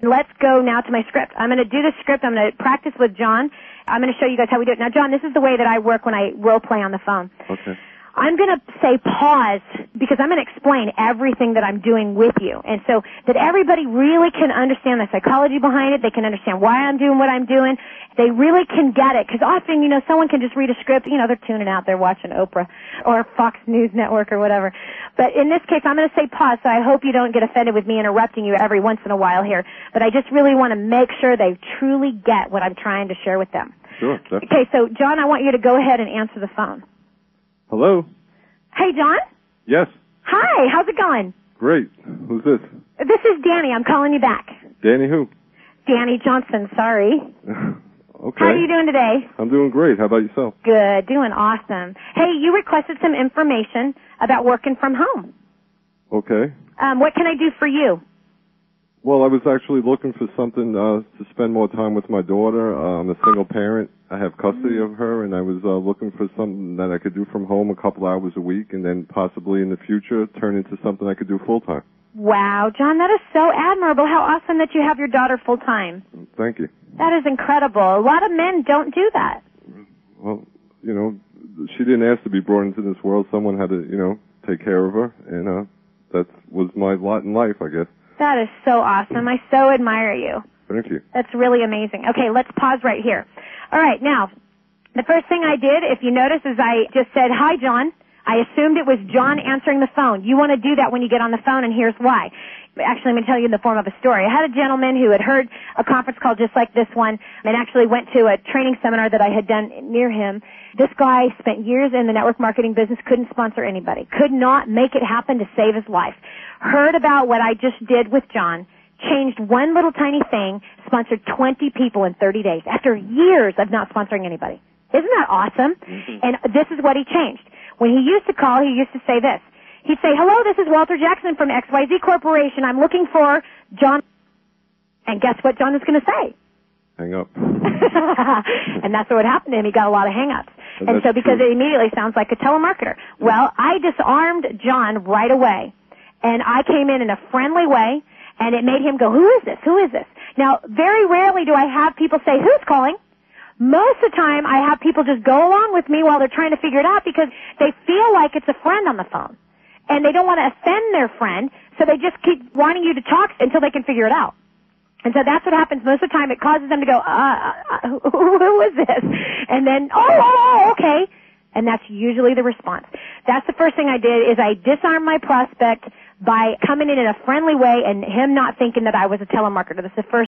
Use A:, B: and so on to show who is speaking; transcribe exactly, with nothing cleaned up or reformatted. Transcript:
A: Let's go now to my script. I'm going to do the script. I'm going to practice with John. I'm going to show you guys how we do it. Now, John, this is the way that I work when I role play on the phone.
B: Okay.
A: I'm going to say pause because I'm going to explain everything that I'm doing with you. And so that everybody really can understand the psychology behind it. They can understand why I'm doing what I'm doing. They really can get it. Because often, you know, someone can just read a script. You know, they're tuning out. They're watching Oprah or Fox News Network or whatever. But in this case, I'm going to say pause, so I hope you don't get offended with me interrupting you every once in a while here. But I just really want to make sure they truly get what I'm trying to share with them.
B: Sure. Definitely.
A: Okay, so, John, I want you to go ahead and answer the phone.
B: Hello?
A: Hey, John?
B: Yes.
A: Hi, how's it going?
B: Great. Who's this?
A: This is Danny. I'm calling you back.
B: Danny who?
A: Danny Johnson, sorry.
B: Okay.
A: How are you doing today?
B: I'm doing great. How about yourself?
A: Good, doing awesome. Hey, you requested some information about working from home.
B: Okay.
A: Um, what can I do for you?
B: Well, I was actually looking for something uh, to spend more time with my daughter. Uh, I'm a single parent. I have custody of her, and I was uh, looking for something that I could do from home a couple hours a week, and then possibly in the future turn into something I could do full time.
A: Wow, John, that is so admirable. How awesome that you have your daughter full time.
B: Thank you.
A: That is incredible. A lot of men don't do that.
B: Well, you know, she didn't ask to be brought into this world. Someone had to, you know, take care of her, and uh, that was my lot in life, I guess.
A: That is so awesome. I so admire you.
B: Thank you.
A: That's really amazing. Okay, let's pause right here. All right, now, the first thing I did, if you notice, is I just said, hi, John. I assumed it was John answering the phone. You want to do that when you get on the phone, and here's why. Actually, I'm going to tell you in the form of a story. I had a gentleman who had heard a conference call just like this one and actually went to a training seminar that I had done near him. This guy spent years in the network marketing business, couldn't sponsor anybody, could not make it happen to save his life. Heard about what I just did with John, changed one little tiny thing, sponsored twenty people in thirty days after years of not sponsoring anybody. Isn't that awesome? Mm-hmm. And this is what he changed. When he used to call, he used to say this. He'd say, hello, this is Walter Jackson from X Y Z Corporation. I'm looking for John. And guess what John was going to say?
B: Hang up.
A: And that's what happened to him. He got a lot of hang-ups.
B: And,
A: and so because
B: true.
A: it immediately sounds like a telemarketer. Well, I disarmed John right away. And I came in in a friendly way, and it made him go, who is this? Who is this? Now, very rarely do I have people say, who's calling? Most of the time, I have people just go along with me while they're trying to figure it out because they feel like it's a friend on the phone. And they don't want to offend their friend, so they just keep wanting you to talk until they can figure it out. And so that's what happens most of the time. It causes them to go, uh, uh who, who is this? And then, oh, oh, okay. And that's usually the response. That's the first thing I did is I disarmed my prospect by coming in in a friendly way and him not thinking that I was a telemarketer. That's the first